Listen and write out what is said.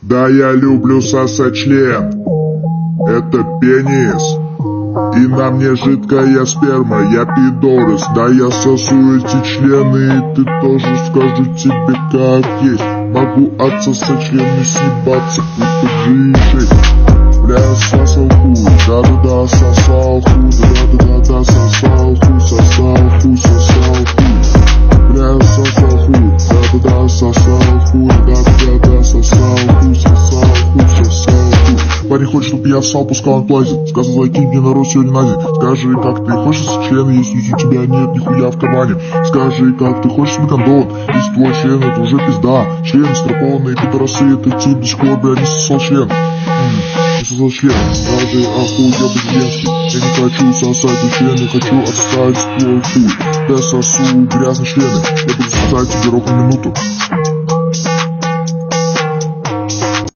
Да, я люблю сосать член. Это пенис. И на мне жидкая сперма, я пидорас. Да, я сосу эти члены, и ты тоже, скажу тебе как есть. Могу отсосать члены, съебаться, будто жижей. Бля, сосал хуй, да-да-да, сосал хуй, да-да-да, сосал хуй, сосал хуй, сосал хуй. Бля, сосал хуй, да-да-да, сосал хуй, да-да-да, сосал хуй, сосал хуй, сосал хуй. Парень хочет, чтоб я ссал, пускай он платит. Сказал, закинь мне народ сегодня на день. Скажи, как ты хочешь член, если у тебя нет нихуя в кармане. Скажи, как ты хочешь себе кондон, если твой член, это уже пизда. Члены страпованные пидорасы, это тип до сих пор, бля, не сосал член. Не сосал член, скажи, ахуй, я богемский. Я не хочу сосать член, я хочу отстать твой хуй. Я сосу грязные члены, я буду сосать тебе рок на минуту.